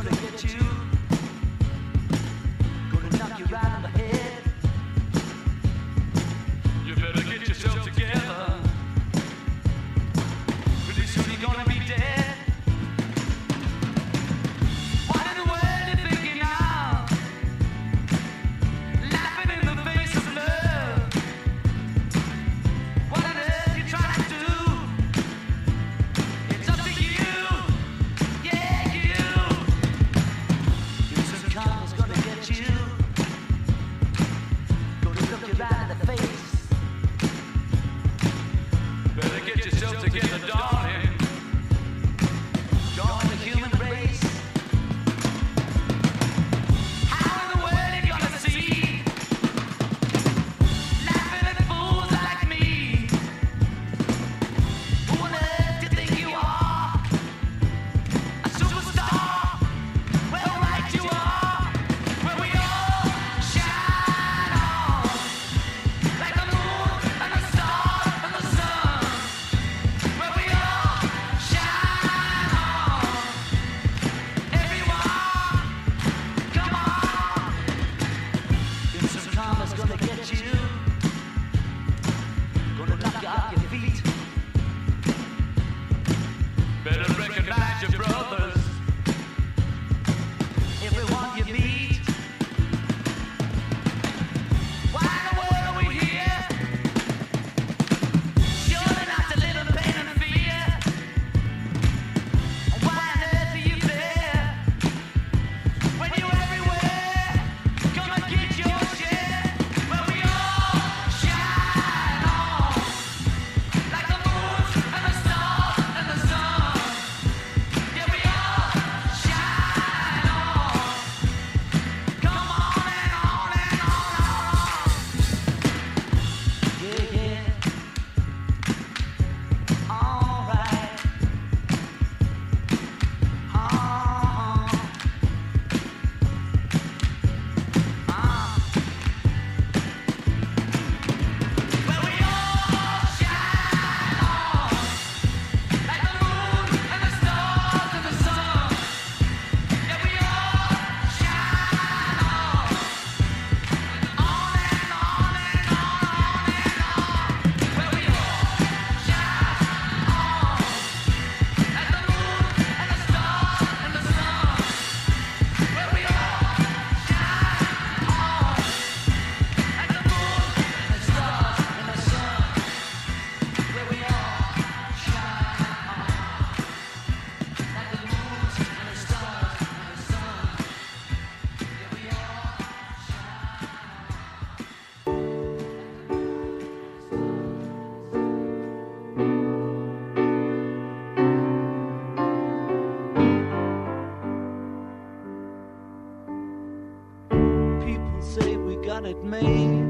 got it made.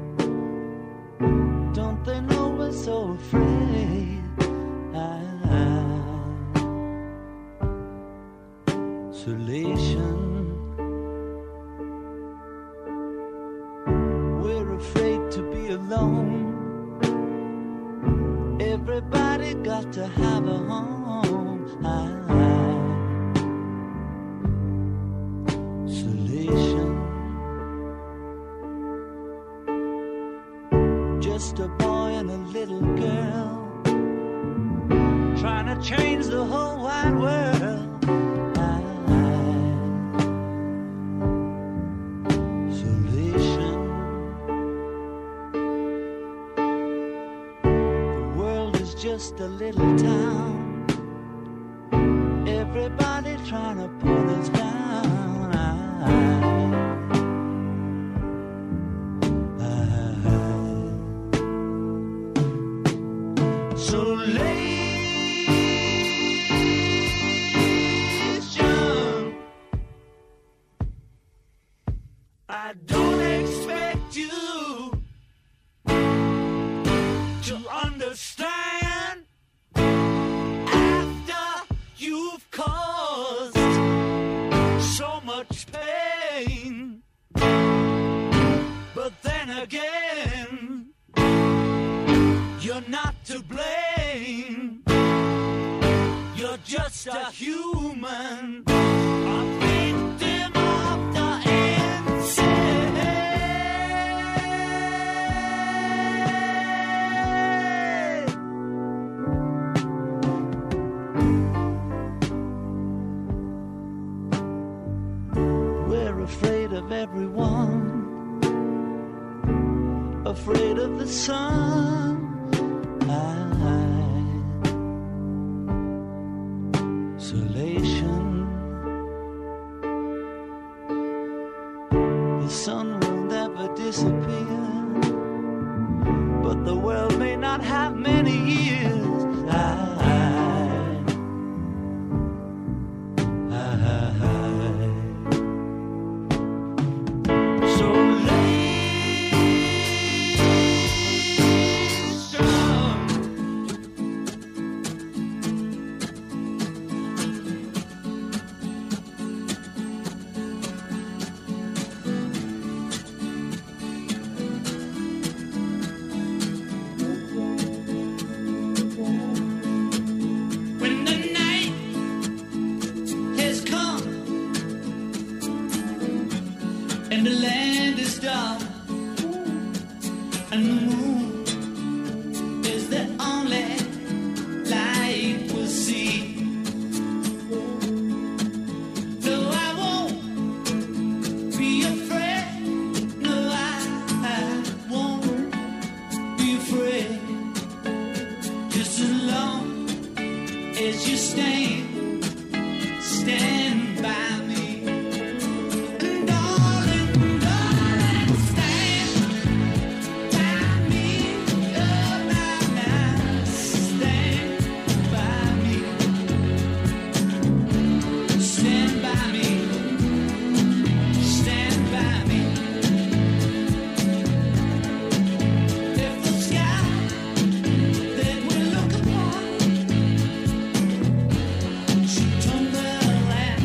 Don't they know we're so afraid? Isolation. We're afraid to be alone. Everybody got to have a home. Isolation. Just a boy and a little girl trying to change the whole wide world. Isolation. The world is just a little town. Everybody trying to pull us down. I don't expect you to understand after you've caused so much pain. But then again, you're not to blame. You're just a human. sun. Isolation. The sun will never disappear, but the world may not have many years. So lay strong. When the night has come and the land is dark and the moon is the only light we'll see. No, I won't be afraid. No, I won't be afraid. Just as long as you stand by me. And darling, darling, stand by me. Oh, now, stand by me. Stand by me. Stand by me. If the sky that we look upon should tumble and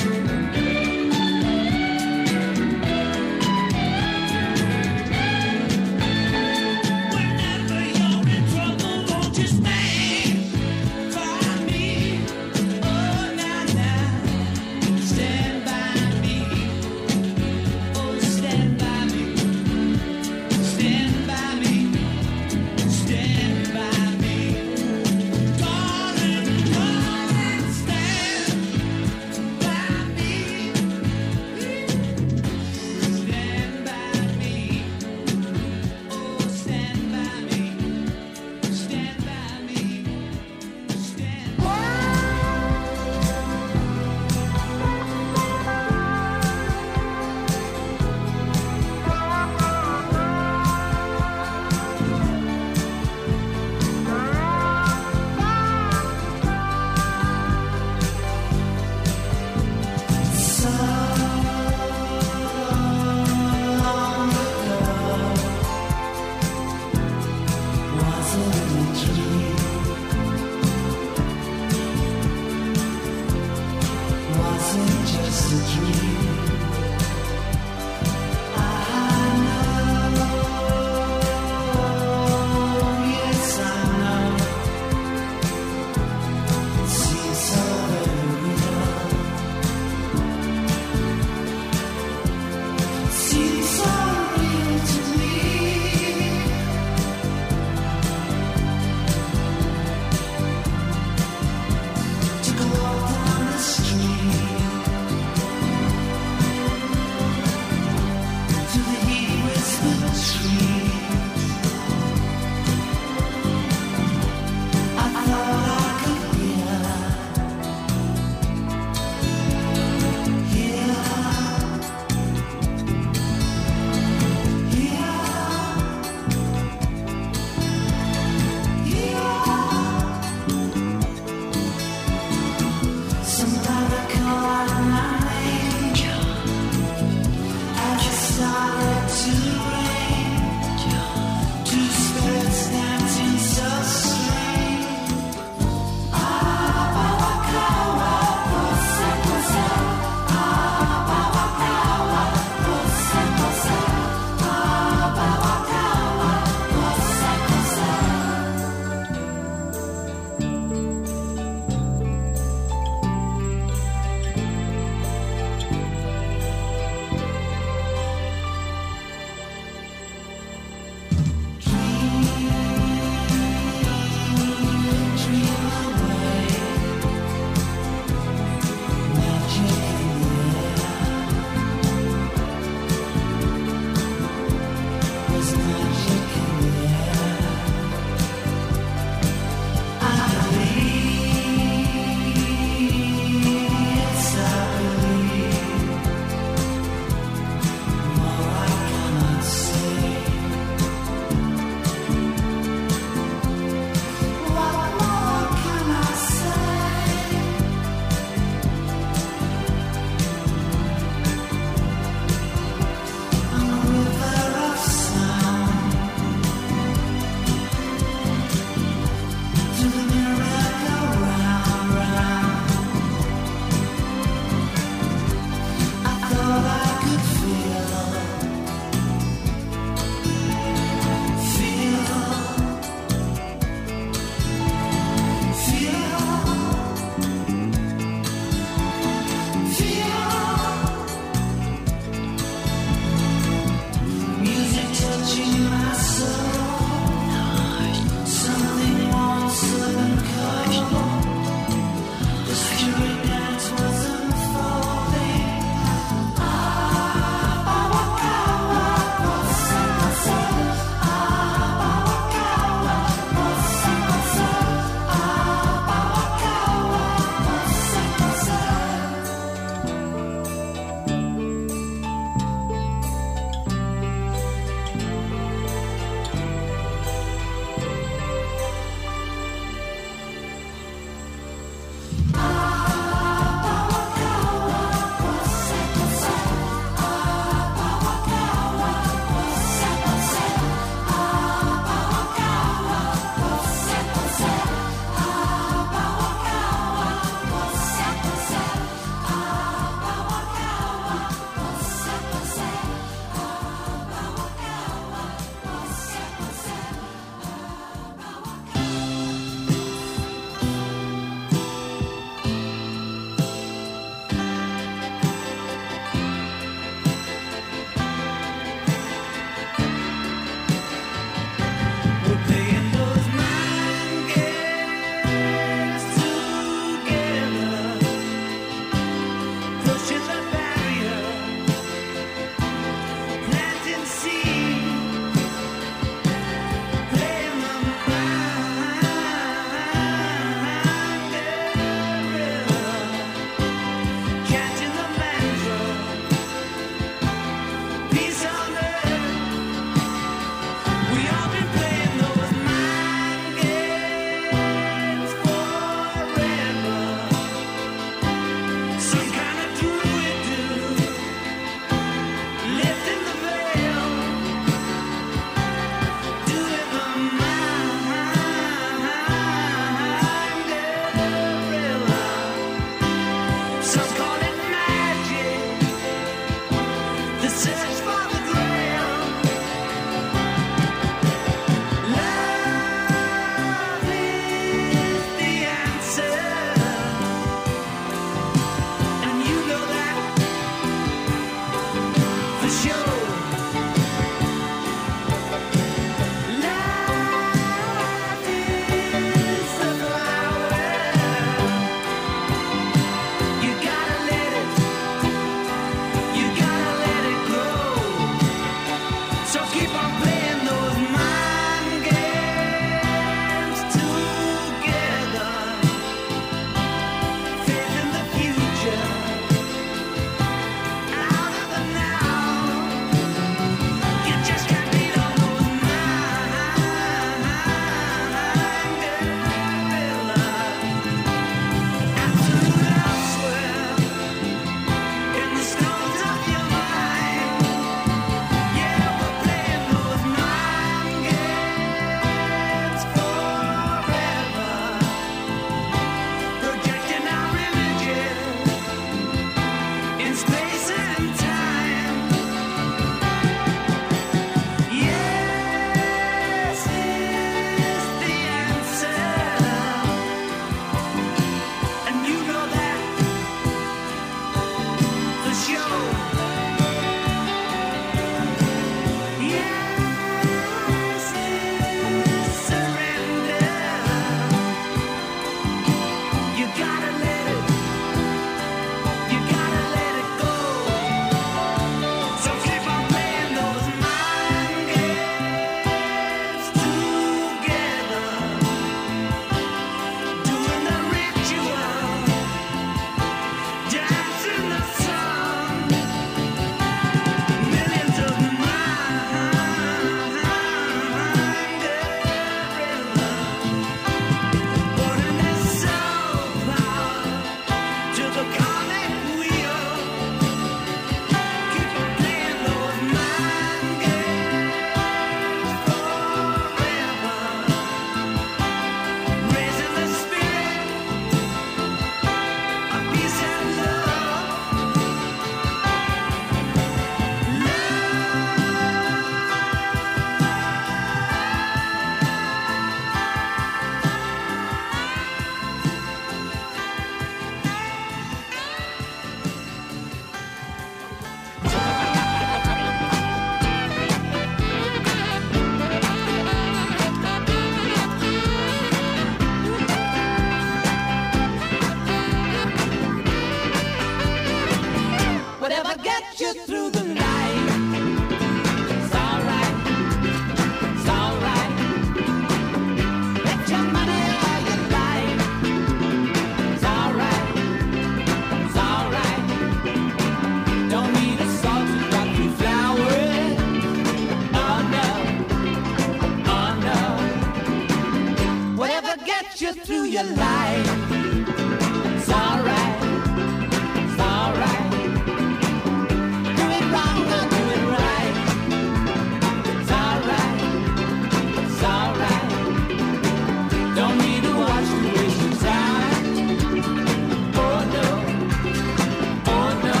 get you through your life. It's alright, it's alright. Do it wrong or do it right. It's alright, it's alright. Don't need to watch to waste your time. Oh no, oh no.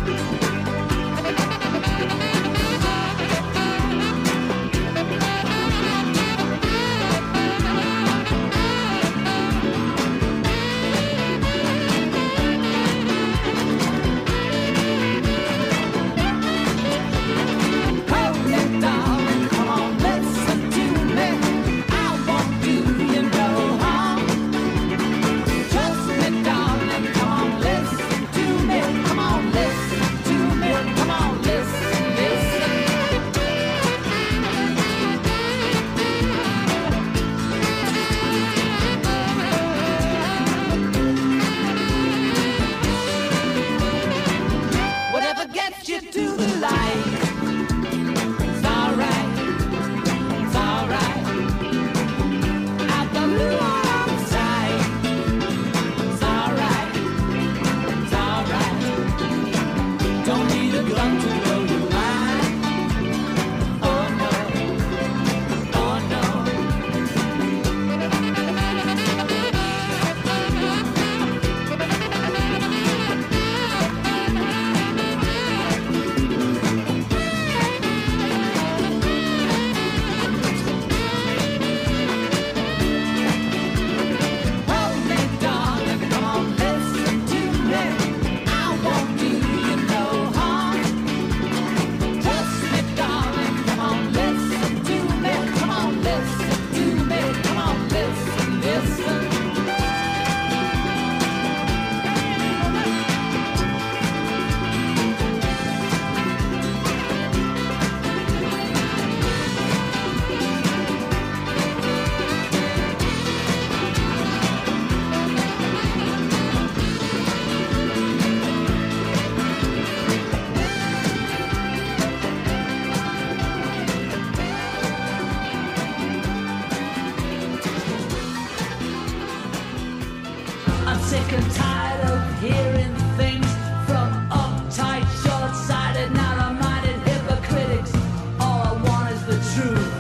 Sick and tired of hearing things from uptight, short-sighted, narrow-minded hypocritics. All I want is the truth.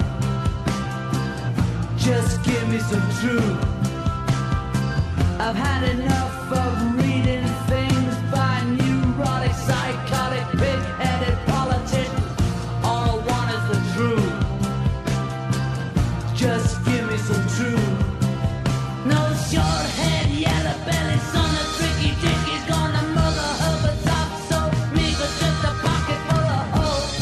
Just give me some truth. I've had enough of reading things by neurotic, psychotic, pig-headed politicians. All I want is the truth. Just give me some truth. No short-head, yellow-belly son of tricky dicky's gonna mother her but top so me but just a pocket full of hope.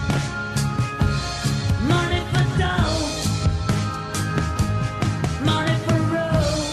Money for dough, money for road.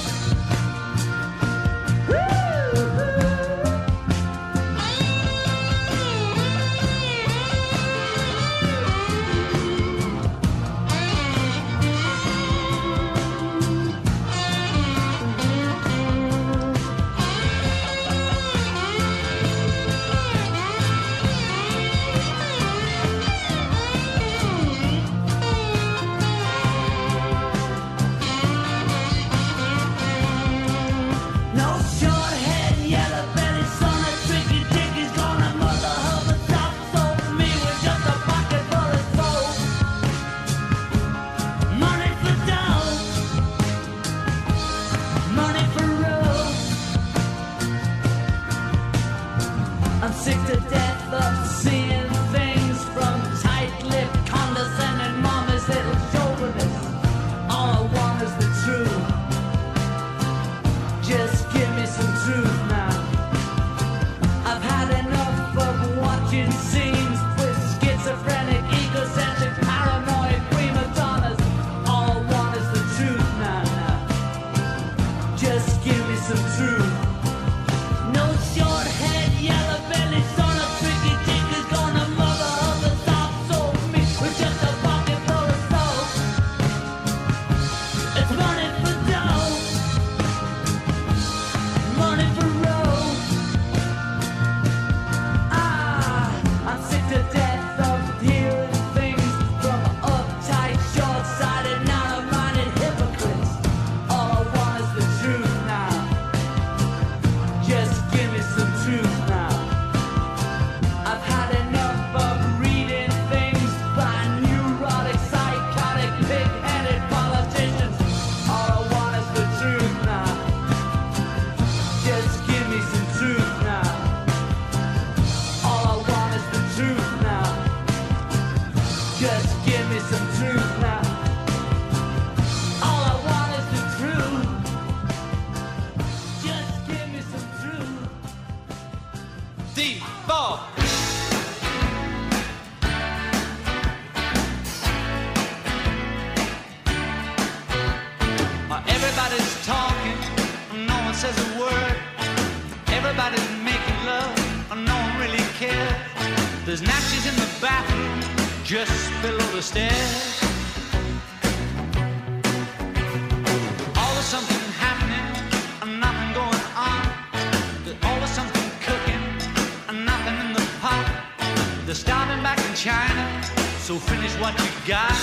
I'm sick to death of seeing things from tight-lipped, condescending mama's little chauvinists. All I want is the truth. Just give me some truth now. I've had enough of watching scenes with schizophrenic, egocentric, paranoid prima donnas. All I want is the truth now. Just give me some truth. No short-head, yellow-belly son of tricky dick is gonna mother of the top soul me with just a pocket full of soap. It's money for dough, money for road. I'm sick to death of hearing things from uptight, short-sighted, narrow-minded hypocrites. All I Everybody's making love, and no one really cares. There's natches in the bathroom, just below the stairs. Always something happening, and nothing going on. There's always something cooking, and nothing in the pot. They're starting back in China, so finish what you got.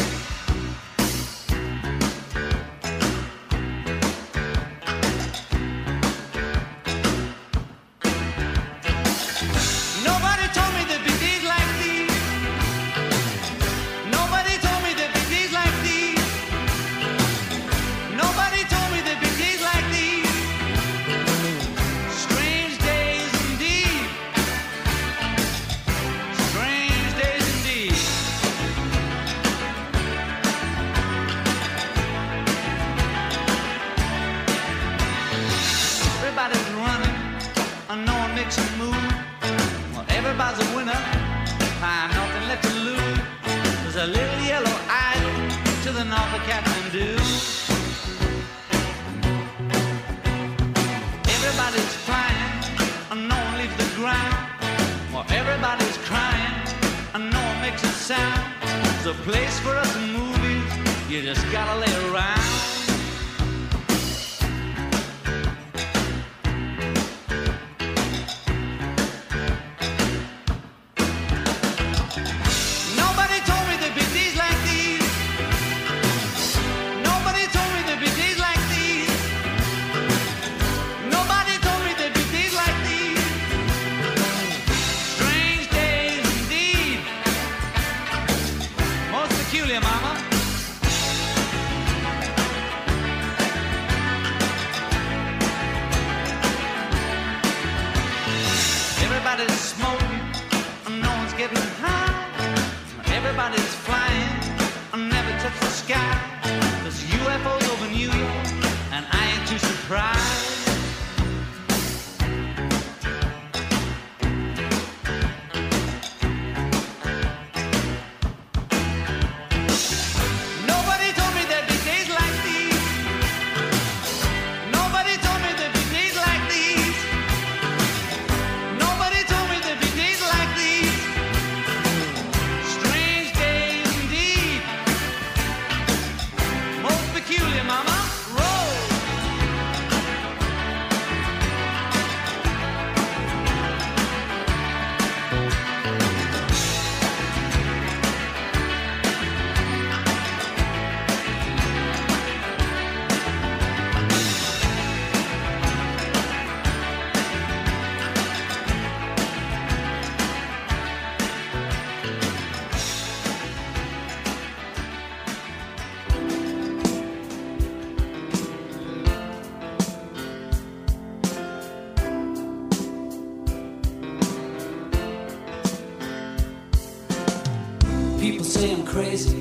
People say I'm crazy,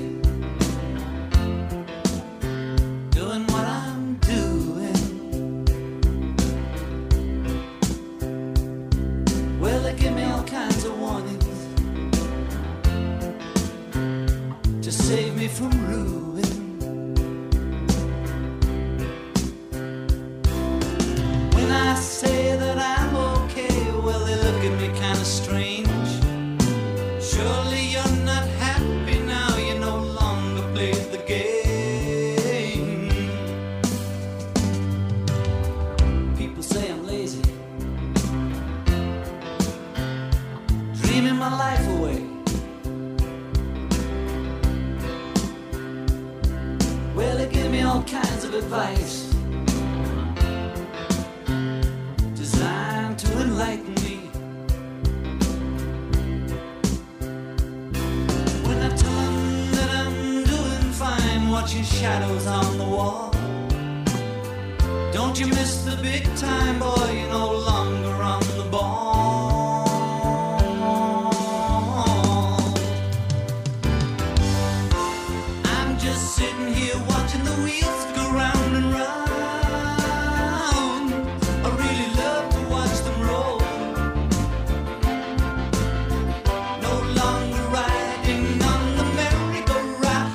doing what I'm doing. Well, they give me all kinds of warnings to save me from ruin. When I say that I'm okay, well, they look at me kind of strange. Surely you're not happy now, you no longer play the game. People say I'm lazy, dreaming my life away. Well, they give me all kinds of advice designed to enlighten me. Watching shadows on the wall. Don't you miss the big time, boy? You're no longer on the ball. I'm just sitting here watching the wheels go round and round. I really love to watch them roll. No longer riding on the merry-go-round.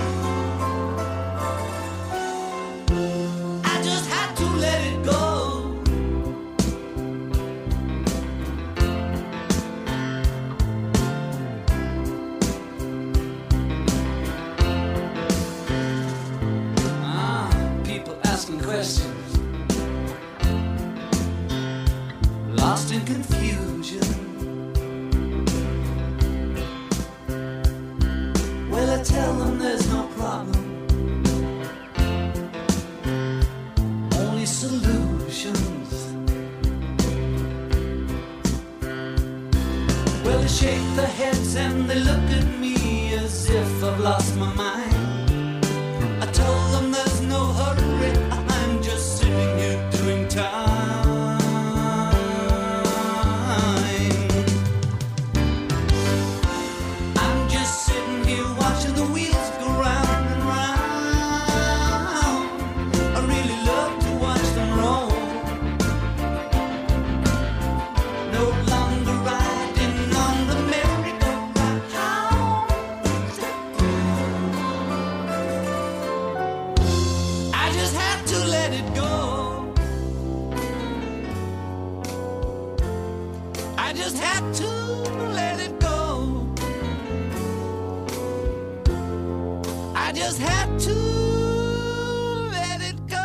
I just had to let it go. questions, lost in confusion. Well, I tell them there's no problem, only solutions. Well, they shake their heads and they look at me as if I've lost my mind. I told them there's no hurry, I'm just sitting here doing time. I'm just sitting here watching the wheels go round and round. I really love to watch them roll. No longer riding on the merry-go-round. I just had to let it go. I just had to let it go. I just had to let it go.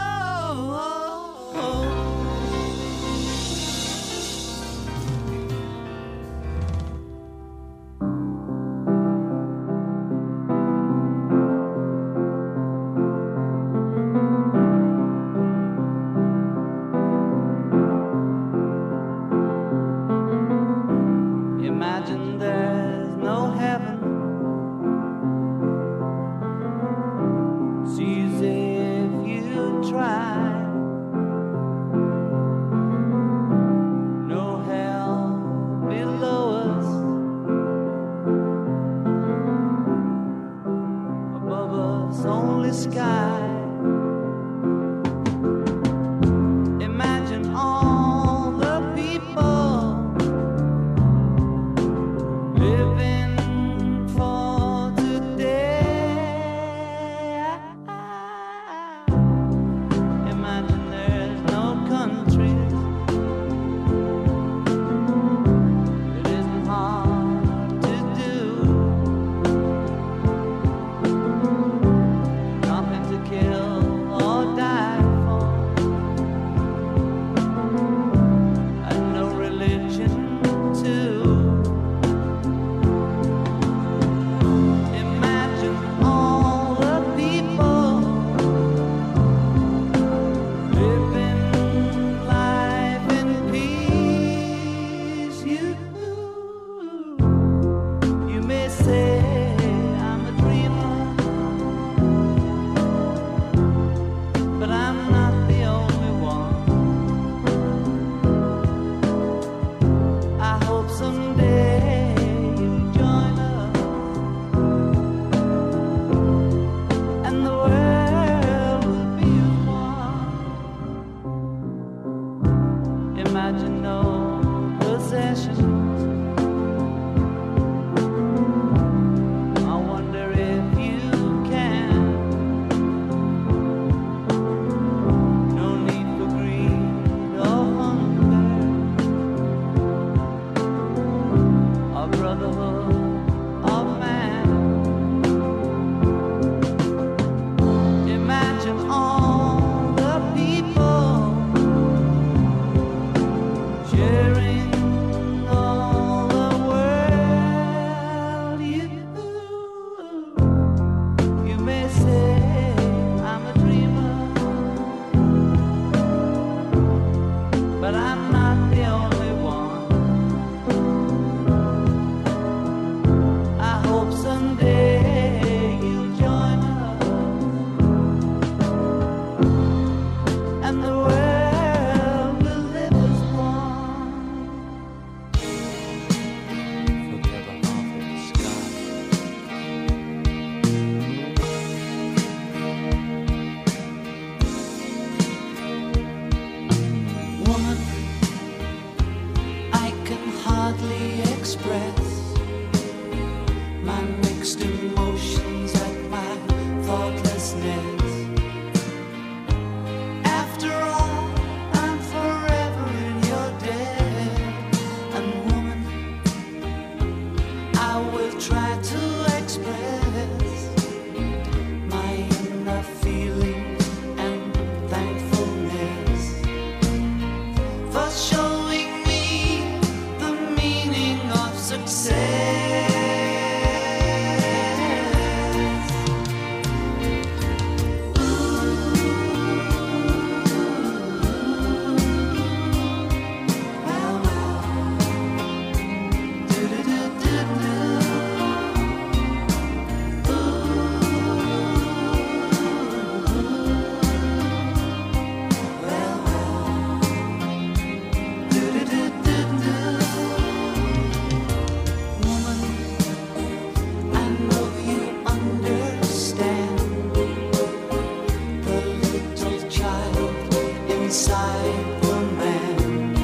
inside the man.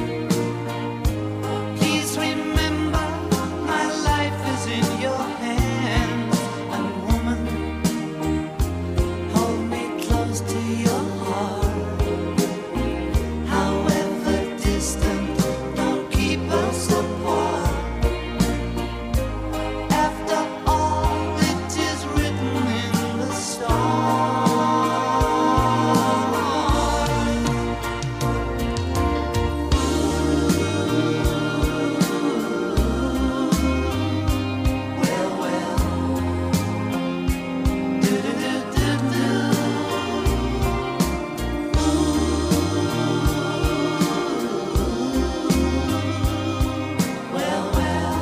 Please remember, my life is in your hands. And woman, hold me close to your heart. However distant, don't keep us apart. After all, it is written in the stars. Well, well, do-do-do-do-do. Well, well,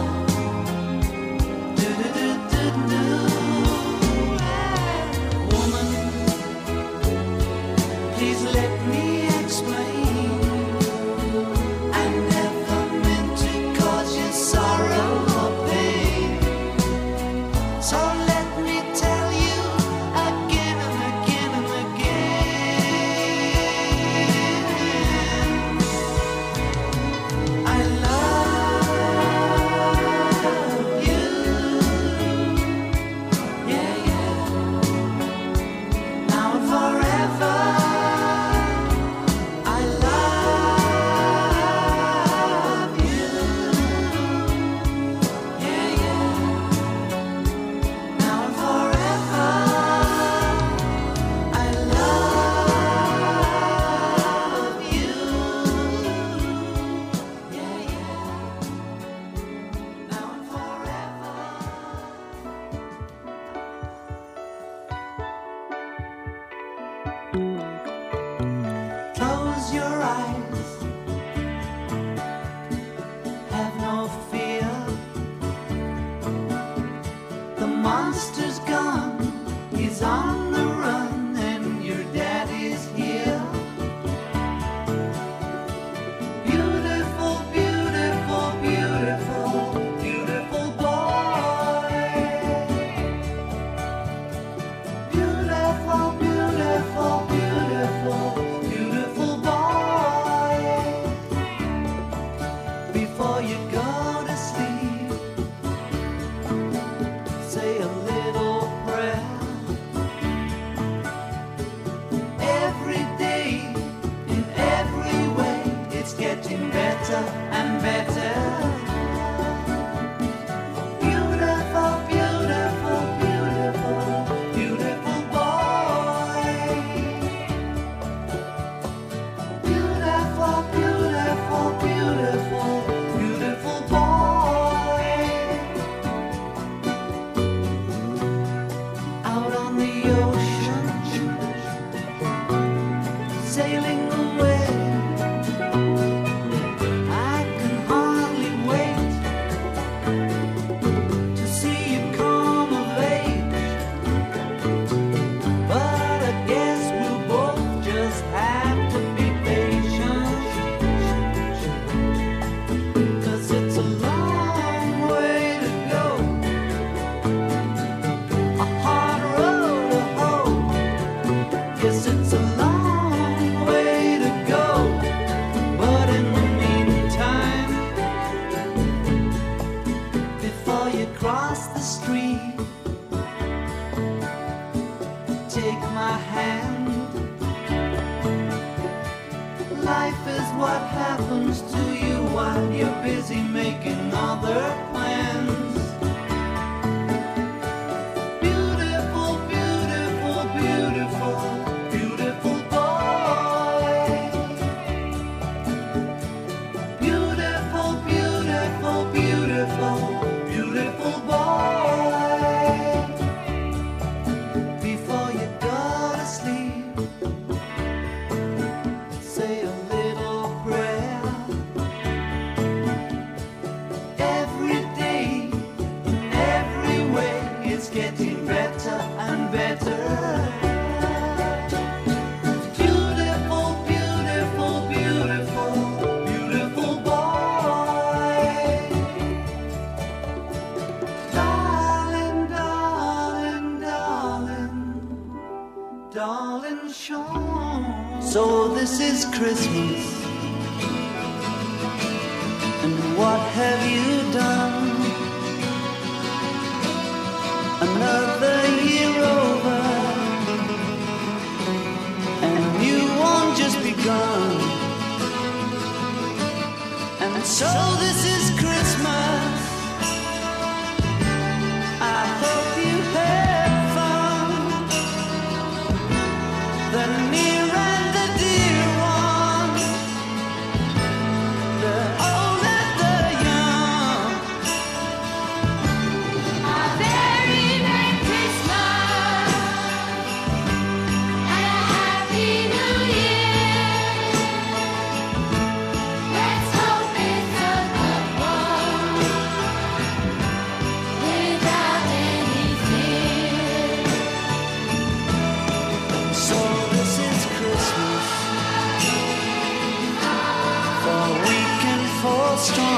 do-do-do-do-do. Woman, please let me explain. I never meant to cause you sorrow or pain. So let me tell you again and again and again. I love you. Yeah, yeah. Now and forever. I love you. Yeah, yeah. Now and forever. I love you. Yeah, yeah. Now and forever. Close your eyes. Have no fear. The monster's gone. He's on the run, and your daddy's here. Beautiful, beautiful, beautiful, beautiful boy. Beautiful, beautiful, beautiful, beautiful boy. Before you go to sleep, say a little prayer. Every day, in every way, it's getting better and better. Beautiful, beautiful, beautiful, beautiful boy. Beautiful, beautiful, beautiful, beautiful boy. Out on the ocean, sailing away. I can hardly wait to see you come of age. But I guess we'll both just have to be patient. 'Cause it's a long way to go, a hard road to hoe. Yes, it's a long way to go. But in the meantime, before you cross the street, take my hand. Life is what happens to you while you're busy making other plans. Beautiful, beautiful, beautiful, beautiful boy. Beautiful, beautiful, beautiful, beautiful boy. Before you go to sleep, say a little prayer. Every day, So this is Christmas, and what have you done? Another year over, and a new one just begun. And so this is Christmas, I hope you had fun. The near and the dear one, the old and the young. A very Merry Christmas and a Happy New Year. Let's hope it's a good one without any fear. So this is Christmas, for weak and for strong.